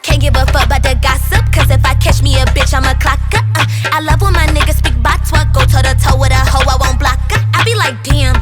Can't give a fuck about the gossip, cause if I catch me a bitch, I'm a clocker. I love when my niggas speak patois, go toe to toe with a hoe, I won't block her. I be like, damn,